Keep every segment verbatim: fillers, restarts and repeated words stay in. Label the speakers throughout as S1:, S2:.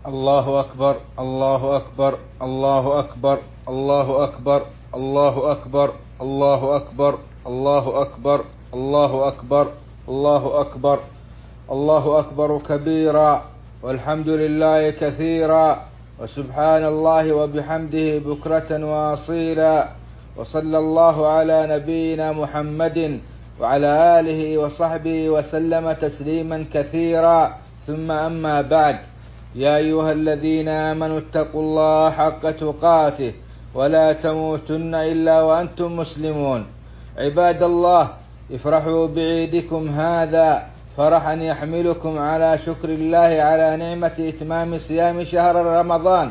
S1: الله أكبر الله أكبر الله أكبر الله أكبر الله أكبر الله أكبر الله أكبر الله أكبر الله أكبر الله أكبر كبيرا، والحمد لله كثيرا، وسبحان الله وبحمده بكرة وأصيلا، وصلى الله على نبينا محمد وعلى آله وصحبه وسلم تسليما كثيرا، ثم أما بعد. يا أيها الذين آمنوا اتقوا الله حق تقاته ولا تموتن إلا وأنتم مسلمون. عباد الله، افرحوا بعيدكم هذا فرحا يحملكم على شكر الله على نعمة إتمام صيام شهر رمضان،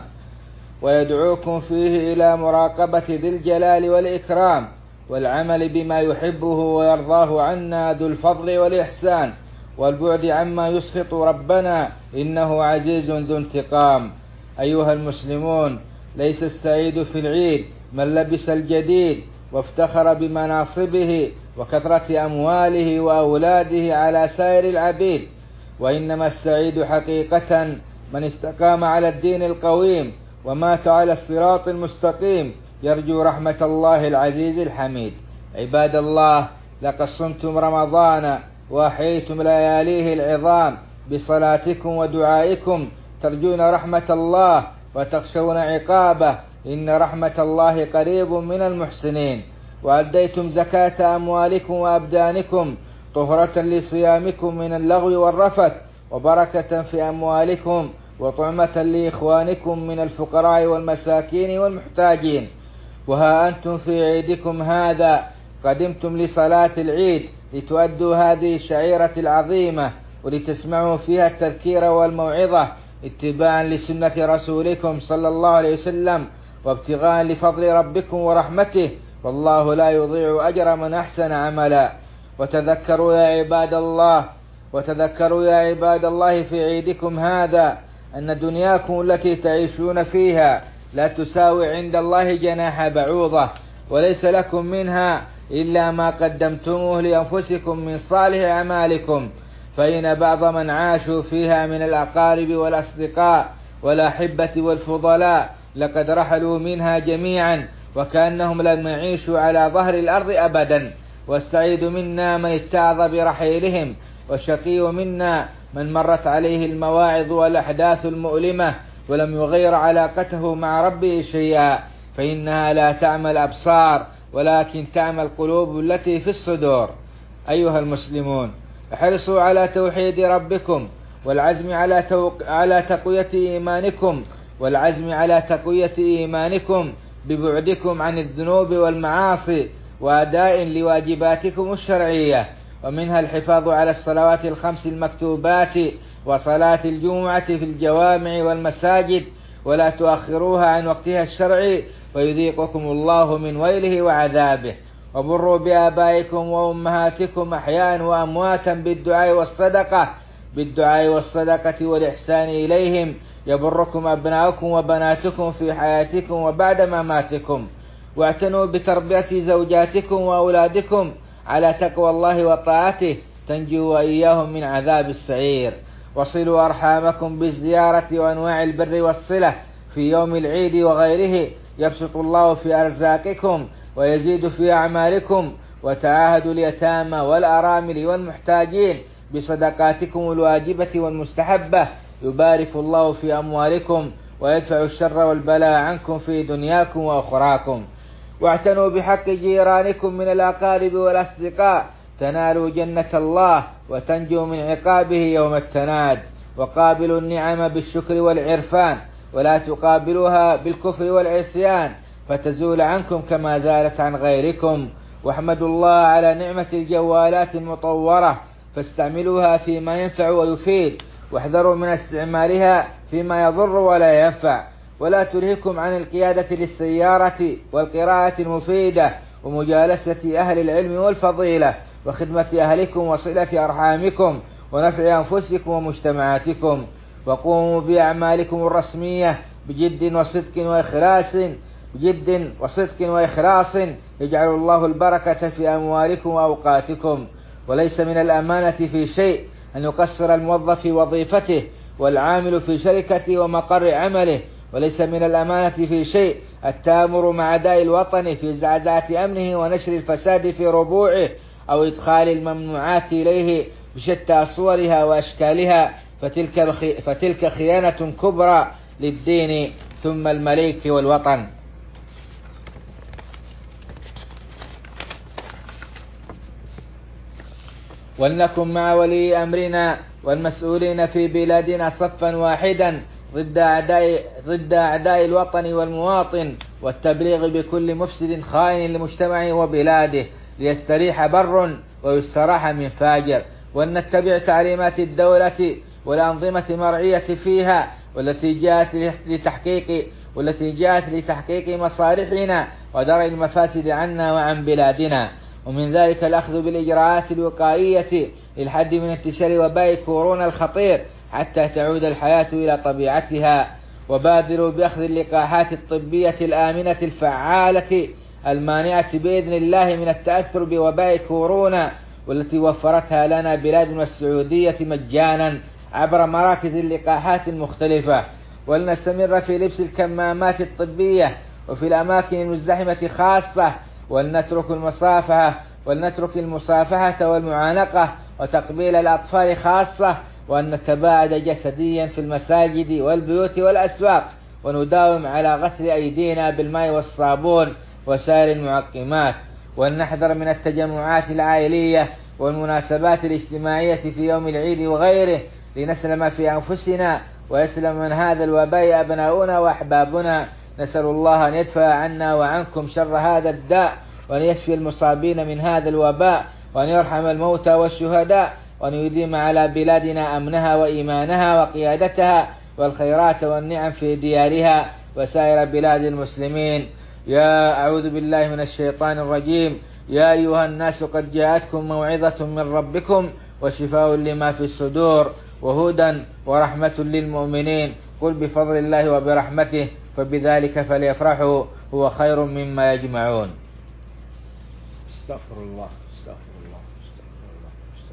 S1: ويدعوكم فيه إلى مراقبة ذي الجلال والإكرام والعمل بما يحبه ويرضاه عنا ذو الفضل والإحسان، والبعد عما يسخط ربنا إنه عزيز ذو انتقام. أيها المسلمون، ليس السعيد في العيد من لبس الجديد وافتخر بمناصبه وكثرة أمواله وأولاده على سائر العبيد، وإنما السعيد حقيقة من استقام على الدين القويم ومات على الصراط المستقيم يرجو رحمة الله العزيز الحميد. عباد الله، لقد صمتم رمضان وأحييتم لياليه العظام بصلاتكم ودعائكم، ترجون رحمة الله وتخشون عقابه، إن رحمة الله قريب من المحسنين. وأديتم زكاة أموالكم وأبدانكم طهرة لصيامكم من اللغو والرفث، وبركة في أموالكم، وطعمة لإخوانكم من الفقراء والمساكين والمحتاجين. وها أنتم في عيدكم هذا قدمتم لصلاة العيد لتؤدوا هذه الشعيرة العظيمة، ولتسمعوا فيها التذكير والموعظة اتباعا لسنة رسولكم صلى الله عليه وسلم، وابتغاء لفضل ربكم ورحمته، والله لا يضيع أجر من أحسن عملا. وتذكروا يا عباد الله وتذكروا يا عباد الله في عيدكم هذا أن دنياكم التي تعيشون فيها لا تساوي عند الله جناح بعوضة، وليس لكم منها إلا ما قدمتموه لأنفسكم من صالح أعمالكم، فإن بعض من عاشوا فيها من الأقارب والأصدقاء والأحبة والفضلاء لقد رحلوا منها جميعا وكأنهم لم يعيشوا على ظهر الأرض أبدا. والسعيد منا من اتعظ برحيلهم، والشقي منا من مرت عليه المواعظ والأحداث المؤلمة ولم يغير علاقته مع ربه شيئا، فإنها لا تعمى الأبصار ولكن تعمى القلوب التي في الصدور. أيها المسلمون، احرصوا على توحيد ربكم والعزم على توق... على تقوية إيمانكم والعزم على تقوية إيمانكم ببعدكم عن الذنوب والمعاصي وأداء لواجباتكم الشرعية، ومنها الحفاظ على الصلوات الخمس المكتوبات وصلاة الجمعة في الجوامع والمساجد، ولا تؤخروها عن وقتها الشرعي ويذيقكم الله من ويله وعذابه. وبروا بآبائكم وأمهاتكم أحياء وأمواتا بالدعاء والصدقة بالدعاء والصدقة والإحسان إليهم، يبركم أبناؤكم وبناتكم في حياتكم وبعد مماتكم. واعتنوا بتربية زوجاتكم وأولادكم على تقوى الله وطاعته، تنجوا وإياهم من عذاب السعير. وصلوا أرحامكم بالزيارة وأنواع البر والصلة في يوم العيد وغيره، يبسط الله في أرزاقكم ويزيد في أعمالكم. وتعاهدوا اليتامى والأرامل والمحتاجين بصدقاتكم الواجبة والمستحبة، يبارك الله في أموالكم ويدفع الشر والبلاء عنكم في دنياكم وأخراكم. واعتنوا بحق جيرانكم من الأقارب والأصدقاء، تنالوا جنة الله وتنجوا من عقابه يوم التناد. وقابلوا النعم بالشكر والعرفان، ولا تقابلوها بالكفر والعصيان فتزول عنكم كما زالت عن غيركم. واحمدوا الله على نعمة الجوالات المطورة، فاستعملوها فيما ينفع ويفيد، واحذروا من استعمالها فيما يضر ولا ينفع. ولا تلهكم عن القيادة للسيارة والقراءة المفيدة ومجالسة أهل العلم والفضيلة وخدمة أهلكم وصلة أرحامكم ونفع أنفسكم ومجتمعاتكم. وقوموا بأعمالكم الرسمية بجد وصدق وإخلاص بجد وصدق وإخلاص يجعل الله البركة في أموالكم وأوقاتكم. وليس من الأمانة في شيء أن يقصر الموظف في وظيفته
S2: والعامل في شركة ومقر عمله، وليس من الأمانة في شيء التآمر مع داء الوطن في زعزعة أمنه ونشر الفساد في ربوعه، أو إدخال الممنوعات إليه بشتى صورها وأشكالها، فتلك, فتلك خيانة كبرى للدين ثم المليك والوطن. ولنكن مع ولي أمرنا والمسؤولين في بلادنا صفا واحدا ضد أعداء, ضد أعداء الوطن والمواطن، والتبليغ بكل مفسد خائن لمجتمعه وبلاده، ليستريح بر ويستراح من فاجر. ولنتبع تعليمات الدولة والأنظمة المرعية فيها، والتي جاءت لتحقيق والتي جاءت لتحقيق مصالحنا ودرء المفاسد عنا وعن بلادنا. ومن ذلك الأخذ بالإجراءات الوقائية للحد من انتشار وباء كورونا الخطير حتى تعود الحياة إلى طبيعتها. وبادروا بأخذ اللقاحات الطبية الآمنة الفعالة المانعة بإذن الله من التأثر بوباء كورونا، والتي وفرتها لنا بلادنا السعودية مجانا عبر مراكز اللقاحات المختلفة. ولنستمر في لبس الكمامات الطبية وفي الأماكن المزدحمة خاصة، ولنترك المصافحة ولنترك المصافحة والمعانقة وتقبيل الأطفال خاصة، وأن نتباعد جسديا في المساجد والبيوت والأسواق، ونداوم على غسل أيدينا بالماء والصابون وسائر المعقمات. ولنحذر من التجمعات العائلية والمناسبات الاجتماعية في يوم العيد وغيره، لنسلم في أنفسنا ويسلم من هذا الوباء أبناؤنا وأحبابنا. نسأل الله أن يدفع عنا وعنكم شر هذا الداء، وأن يشفي المصابين من هذا الوباء، وأن يرحم الموتى والشهداء، وأن يديم على بلادنا أمنها وإيمانها وقيادتها والخيرات والنعم في ديارها وسائر بلاد المسلمين. يا أعوذ بالله من الشيطان الرجيم. يا أيها الناس قد جاءتكم موعظة من ربكم وشفاء لما في الصدور وهدى ورحمة للمؤمنين. قل بفضل الله وبرحمته فبذلك فليفرحوا هو خير مما يجمعون.
S1: استغفر الله استغفر الله استغفر الله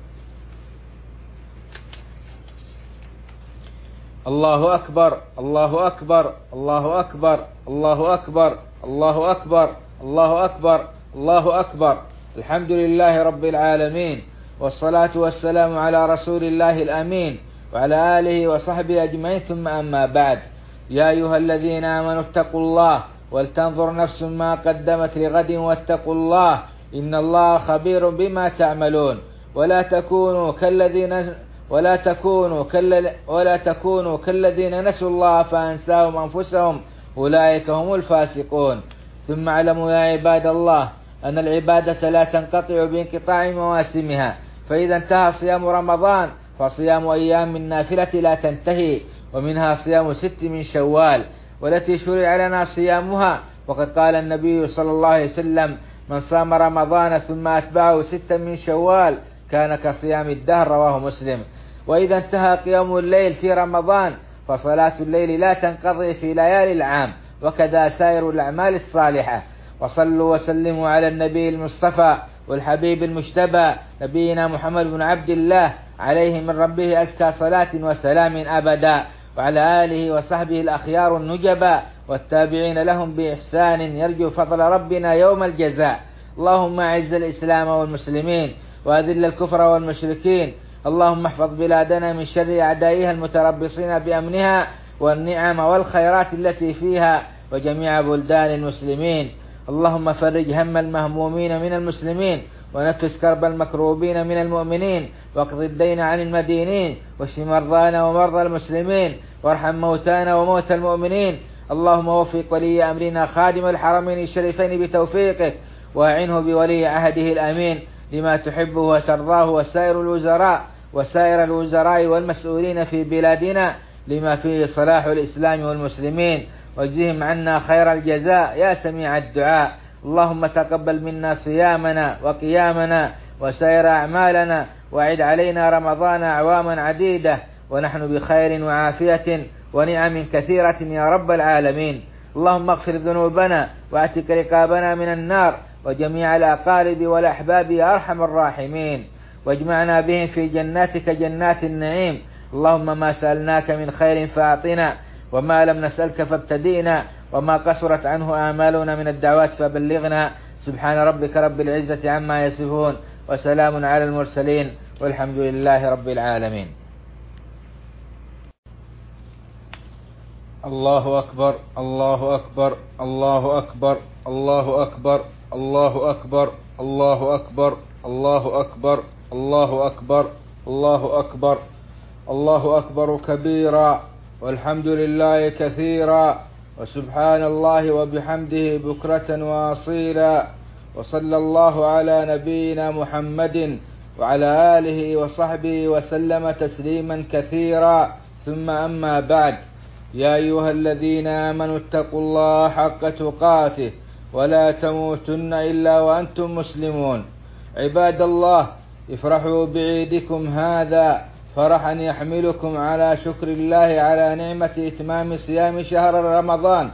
S1: استغفر الله. الله أكبر الله أكبر الله أكبر الله أكبر الله أكبر الله أكبر الله أكبر. الحمد لله رب العالمين، والصلاة والسلام على رسول الله الأمين وعلى آله وصحبه أجمعين، ثم أما بعد. يا أيها الذين آمنوا اتقوا الله ولتنظر نفس ما قدمت لغد واتقوا الله إن الله خبير بما تعملون. ولا تكونوا كالذين ولا تكونوا كال ولا تكونوا كالذين نسوا الله فأنساهم أنفسهم أولئك هم الفاسقون. ثم اعلموا يا عباد الله أن العبادة لا تنقطع بانقطاع مواسمها، فإذا انتهى صيام رمضان فصيام أيام النافلة لا تنتهي، ومنها صيام ست من شوال والتي شرع لنا صيامها. وقد قال النبي صلى الله عليه وسلم: من صام رمضان ثم أتبعه ستا من شوال كان كصيام الدهر، رواه مسلم. وإذا انتهى قيام الليل في رمضان فصلاة الليل لا تنقضي في ليالي العام، وكذا سائر الأعمال الصالحة. وصلوا وسلموا على النبي المصطفى والحبيب المجتبى نبينا محمد بن عبد الله عليه من ربه أزكى صلاة وسلام أبدا، وعلى آله وصحبه الأخيار النجبا والتابعين لهم بإحسان يرجو فضل ربنا يوم الجزاء. اللهم أعز الإسلام والمسلمين وأذل الكفر والمشركين. اللهم احفظ بلادنا من شر أعدائها المتربصين بأمنها والنعم والخيرات التي فيها وجميع بلدان المسلمين. اللهم فرج هم المهمومين من المسلمين ونفس كرب المكروبين من المؤمنين، واقض الدين عن المدينين، واشف مرضانا ومرضى المسلمين، وارحم موتانا وموتى المؤمنين. اللهم وفق ولي أمرنا خادم الحرمين الشريفين بتوفيقك، وأعنه بولي عهده الأمين لما تحبه وترضاه، وسائر الوزراء وسائر الوزراء والمسؤولين في بلادنا لما فيه صلاح الإسلام والمسلمين، واجزهم عنا خير الجزاء يا سميع الدعاء. اللهم تقبل منا صيامنا وقيامنا وسائر أعمالنا، وأعد علينا رمضان أعواما عديدة ونحن بخير وعافية ونعم كثيرة يا رب العالمين. اللهم اغفر ذنوبنا واعتق رقابنا من النار وجميع الأقارب والأحباب يا أرحم الراحمين، واجمعنا بهم في جناتك جنات النعيم.
S2: اللهم ما سألناك من خير فأعطنا، وما لم نسألك فابتدئنا، وما قصرت عنه آمالنا من الدعوات فبلغنا. سبحان ربك رب العزة عما يصفون، وسلام على المرسلين، والحمد لله رب العالمين.
S1: الله أكبر الله أكبر الله أكبر الله أكبر الله أكبر الله أكبر الله أكبر الله أكبر الله أكبر الله أكبر كبيرا، والحمد لله كثيرا، وسبحان الله وبحمده بكرة وأصيلا. وصلى الله على نبينا محمد وعلى آله وصحبه وسلم تسليما كثيرا. ثم أما بعد، يا أيها الذين آمنوا اتقوا الله حق تقاته ولا تموتن إلا وأنتم مسلمون. عباد الله، افرحوا بعيدكم هذا فرحا يحملكم على شكر الله على نعمة إتمام صيام شهر رمضان،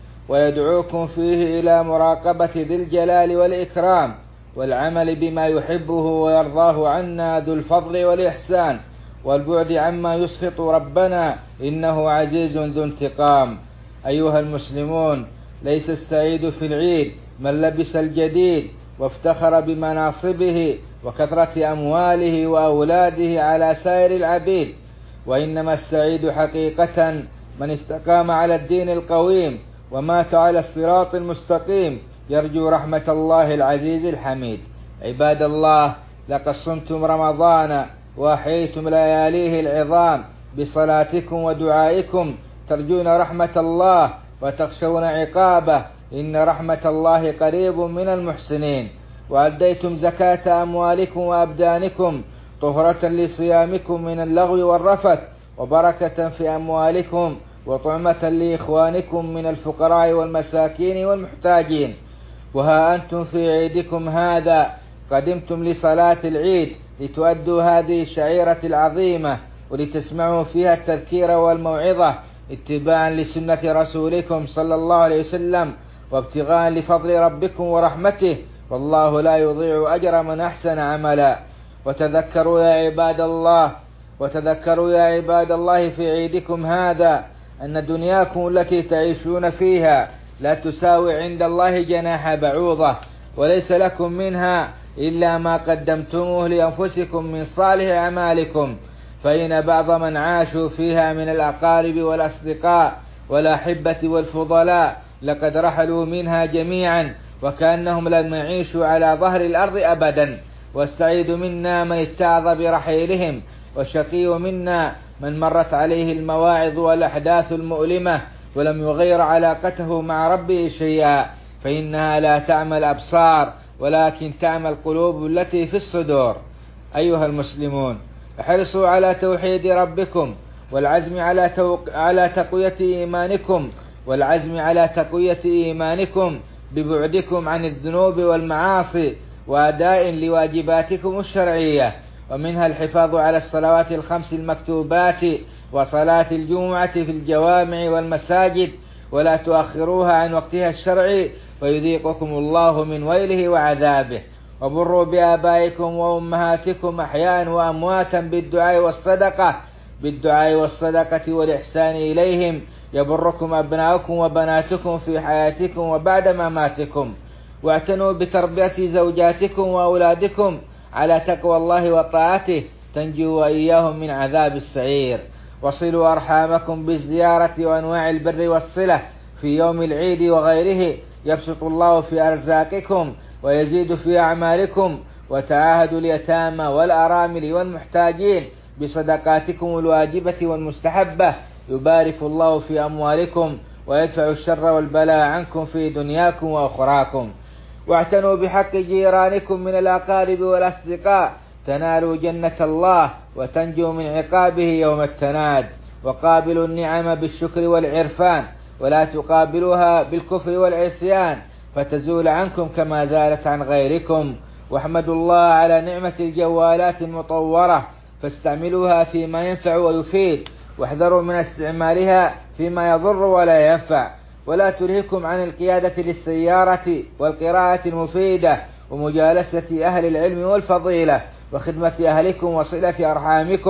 S1: ويدعوكم فيه إلى مراقبة ذي الجلال والإكرام والعمل بما يحبه ويرضاه عنا ذو الفضل والإحسان، والبعد عما يسخط ربنا إنه عزيز ذو انتقام. أيها المسلمون، ليس السعيد في العيد من لبس الجديد وافتخر بمناصبه وكثرة أمواله وأولاده على سائر العبيد، وإنما السعيد حقيقة من استقام على الدين القويم ومات على الصراط المستقيم يرجو رحمة الله العزيز الحميد. عباد الله، لقد صمتم رمضان وأحييتم لياليه العظام بصلاتكم ودعائكم، ترجون رحمة الله وتخشون عقابه، إن رحمة الله قريب من المحسنين. وأديتم زكاة أموالكم وأبدانكم طهرة لصيامكم من اللغو والرفث، وبركة في أموالكم، وطعمة لإخوانكم من الفقراء والمساكين والمحتاجين. وها أنتم في عيدكم هذا قدمتم لصلاة العيد لتؤدوا هذه الشعيرة العظيمة، ولتسمعوا فيها التذكير والموعظة اتباعا لسنة رسولكم صلى الله عليه وسلم، وابتغاء لفضل ربكم ورحمته، والله لا يضيع أجر من أحسن عملا. وتذكروا يا عباد الله وتذكروا يا عباد الله في عيدكم هذا أن دنياكم التي تعيشون فيها لا تساوي عند الله جناح بعوضة، وليس لكم منها إلا ما قدمتموه لأنفسكم من صالح أعمالكم، فإن بعض من عاشوا فيها من الأقارب والأصدقاء والأحبة والفضلاء لقد رحلوا منها جميعا وكأنهم لم يعيشوا على ظهر الأرض أبدا. والسعيد منا من اتعظ برحيلهم، والشقي منا من مرت عليه المواعظ والأحداث المؤلمة ولم يغير علاقته مع ربه شيئا، فإنها لا تعمى الأبصار ولكن تعمى القلوب التي في الصدور. أيها المسلمون، احرصوا على توحيد ربكم والعزم على, توق... على تقوية إيمانكم والعزم على تقوية إيمانكم ببعدكم عن الذنوب والمعاصي وأداء لواجباتكم الشرعية، ومنها الحفاظ على الصلوات الخمس المكتوبات وصلاة الجمعة في الجوامع والمساجد، ولا تؤخروها عن وقتها الشرعي ويذيقكم الله من ويله وعذابه. وبروا بآبائكم وأمهاتكم أحياء وأمواتا بالدعاء والصدقة بالدعاء والصدقة والإحسان إليهم، يبركم أبناؤكم وبناتكم في حياتكم وبعد مماتكم. واعتنوا بتربية زوجاتكم وأولادكم على تقوى الله وطاعته، تنجوا وإياهم من عذاب السعير. وصلوا أرحامكم بالزيارة وأنواع البر والصلة في يوم العيد وغيره، يبسط الله في أرزاقكم ويزيد في أعمالكم. وتعاهدوا اليتامى والأرامل والمحتاجين بصدقاتكم الواجبة والمستحبة، يبارك الله في أموالكم ويدفع الشر والبلاء عنكم في دنياكم وأخراكم. واعتنوا بحق جيرانكم من الأقارب والأصدقاء، تنالوا جنة الله وتنجوا من عقابه يوم التناد. وقابلوا النعم بالشكر والعرفان، ولا تقابلوها بالكفر والعصيان فتزول عنكم كما زالت عن غيركم. واحمدوا الله على نعمة الجوالات المطورة، فاستعملوها فيما ينفع ويفيد، واحذروا من استعمالها فيما يضر ولا ينفع. ولا تلهكم عن القيادة للسيارة والقراءة المفيدة ومجالسة أهل العلم والفضيلة وخدمة أهلكم وصلة أرحامكم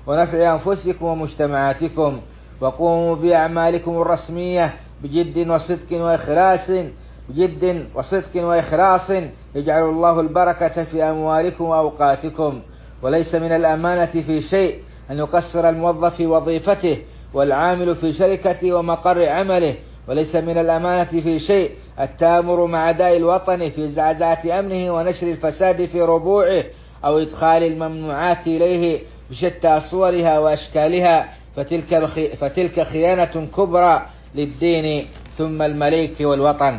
S2: ونفع أنفسكم ومجتمعاتكم، وقوموا بأعمالكم الرسمية بجد وصدق وإخلاص بجد وصدق وإخلاص يجعل الله البركة في أموالكم وأوقاتكم. وليس من الأمانة في شيء أن يقصر الموظف في وظيفته والعامل في شركته ومقر عمله، وليس من الأمانة في شيء التآمر مع أعداء الوطن في زعزعة أمنه ونشر الفساد في ربوعه، أو إدخال الممنوعات إليه بشتى صورها وأشكالها، فتلك, فتلك خيانة كبرى للدين ثم الملك والوطن.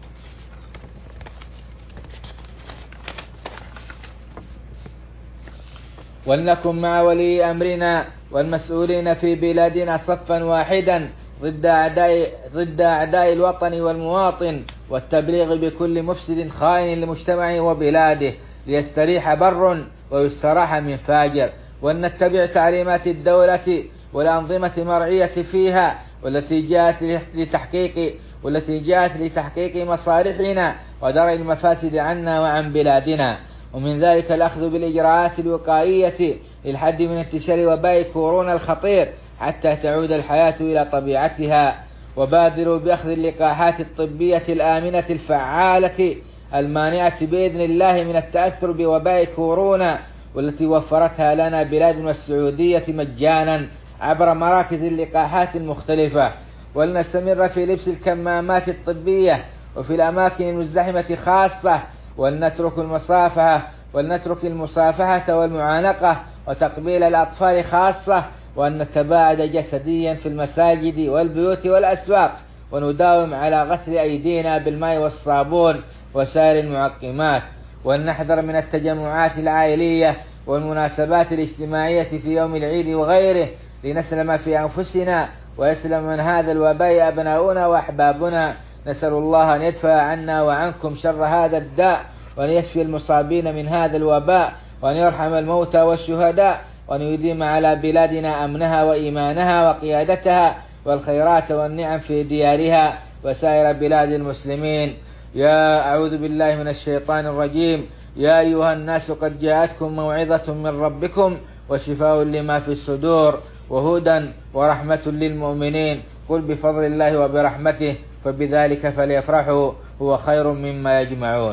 S2: ولنكن مع ولي أمرنا والمسؤولين في بلادنا صفا واحدا ضد أعداء, ضد أعداء الوطن والمواطن، والتبليغ بكل مفسد خائن لمجتمعه وبلاده، ليستريح بر ويستراح من فاجر. وأن نتبع تعليمات الدولة والأنظمة المرعية فيها، والتي جاءت لتحقيق والتي جاءت لتحقيق مصالحنا ودرء المفاسد عنا وعن بلادنا. ومن ذلك الأخذ بالإجراءات الوقائية للحد من انتشار وباء كورونا الخطير حتى تعود الحياة إلى طبيعتها. وبادروا بأخذ اللقاحات الطبية الآمنة الفعالة المانعة بإذن الله من التأثر بوباء كورونا، والتي وفرتها لنا بلادنا السعودية مجانا عبر مراكز اللقاحات المختلفة. ولنستمر في لبس الكمامات الطبية وفي الأماكن المزدحمة خاصة، ولنترك المصافحة ولنترك المصافحة والمعانقة وتقبيل الأطفال خاصة، وأن نتباعد جسديا في المساجد والبيوت والأسواق، ونداوم على غسل أيدينا بالماء والصابون وسائر المعقمات. وأن نحذر من التجمعات العائلية والمناسبات الاجتماعية في يوم العيد وغيره، لنسلم في أنفسنا ويسلم من هذا الوباء أبناؤنا وأحبابنا. نسأل الله أن يدفع عنا وعنكم شر هذا الداء، وأن يشفي المصابين من هذا الوباء، وأن يرحم الموتى والشهداء، وأن يديم على بلادنا أمنها وإيمانها وقيادتها والخيرات والنعم في ديارها وسائر بلاد المسلمين. يا أعوذ بالله من الشيطان الرجيم. يا أيها الناس قد جاءتكم موعظة من ربكم وشفاء لما في الصدور وهدى ورحمة للمؤمنين. قل بفضل الله وبرحمته فبذلك فليفرحوا هو خير مما يجمعون.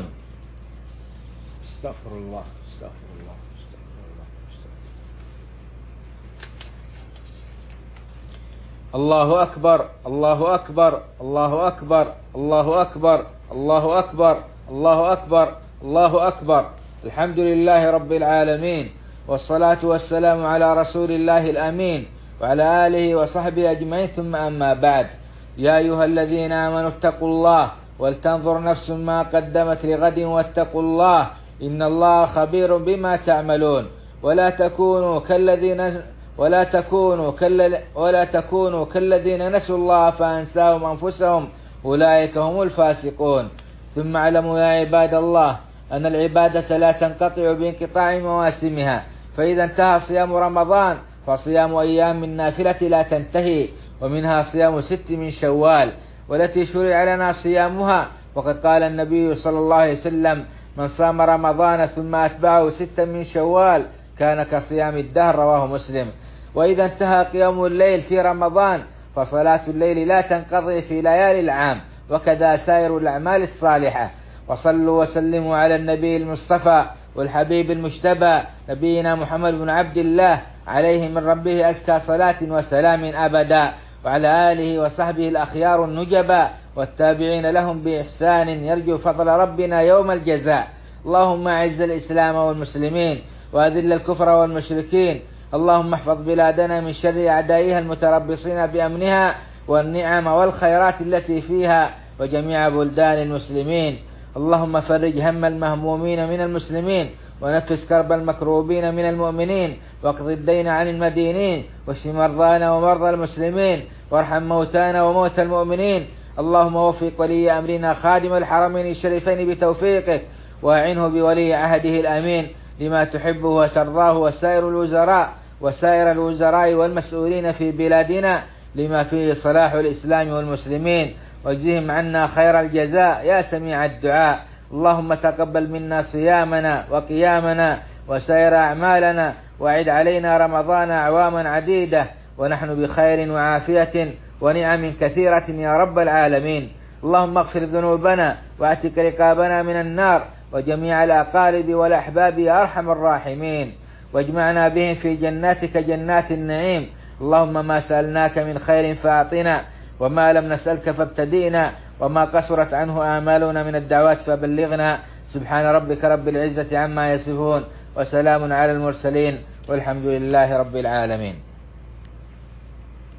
S2: استغفر الله استغفر الله استغفر الله استغفر الله. الله أكبر الله أكبر الله أكبر الله أكبر الله أكبر الله أكبر الله أكبر. الحمد لله رب العالمين، والصلاة والسلام على رسول الله الأمين وعلى آله وصحبه أجمعين، ثم أما بعد. يا أيها الذين آمنوا اتقوا الله ولتنظر نفس ما قدمت لغد واتقوا الله إن الله خبير بما تعملون. ولا تكونوا كالذين ولا تكونوا كال ولا تكونوا كالذين نسوا الله فأنساهم أنفسهم أولئك هم الفاسقون. ثم اعلموا يا عباد الله أن العبادة لا تنقطع بانقطاع مواسمها، فإذا انتهى صيام رمضان فصيام أيام النافلة لا تنتهي، ومنها صيام ست من شوال والتي شرع لنا صيامها. وقد قال النبي صلى الله عليه وسلم: من صام رمضان ثم أتبعه ستا من شوال كان كصيام الدهر، رواه مسلم. وإذا انتهى قيام الليل في رمضان فصلاة الليل لا تنقضي في ليالي العام، وكذا سائر الأعمال الصالحة. وصلوا وسلموا على النبي المصطفى والحبيب المجتبى نبينا محمد بن عبد الله عليه من ربه أزكى صلاة وسلام أبدا، وعلى آله وصحبه الأخيار النجبا والتابعين لهم بإحسان يرجو فضل ربنا يوم الجزاء. اللهم أعز الإسلام والمسلمين وأذل الكفر والمشركين. اللهم احفظ بلادنا من شر أعدائها المتربصين بأمنها والنعم والخيرات التي فيها وجميع بلدان المسلمين. اللهم فرج هم المهمومين من المسلمين ونفس كرب المكروبين من المؤمنين، واقض الدين عن المدينين، واشف مرضانا ومرضى المسلمين، وارحم موتانا وموتى المؤمنين. اللهم وفق ولي أمرنا خادم الحرمين الشريفين بتوفيقك، وأعنه بولي عهده الأمين لما تحبه وترضاه، وسائر الوزراء وسائر الوزراء والمسؤولين في بلادنا لما فيه صلاح الإسلام والمسلمين، واجزهم عنا خير الجزاء يا سميع الدعاء. اللهم تقبل منا صيامنا وقيامنا وسائر أعمالنا، وأعد علينا رمضان أعواما عديدة ونحن بخير وعافية ونعم كثيرة يا رب العالمين. اللهم اغفر ذنوبنا واعتق رقابنا من النار وجميع الأقارب والأحباب يا أرحم الراحمين، واجمعنا بهم في جناتك جنات النعيم. اللهم ما سألناك من خير فأعطنا، وما لم نسألك فابتدئنا، وما قصرت عنه آمالنا من الدعوات فبلغنا. سبحان ربك رب العزة عما يصفون، وسلام على المرسلين، والحمد لله رب العالمين.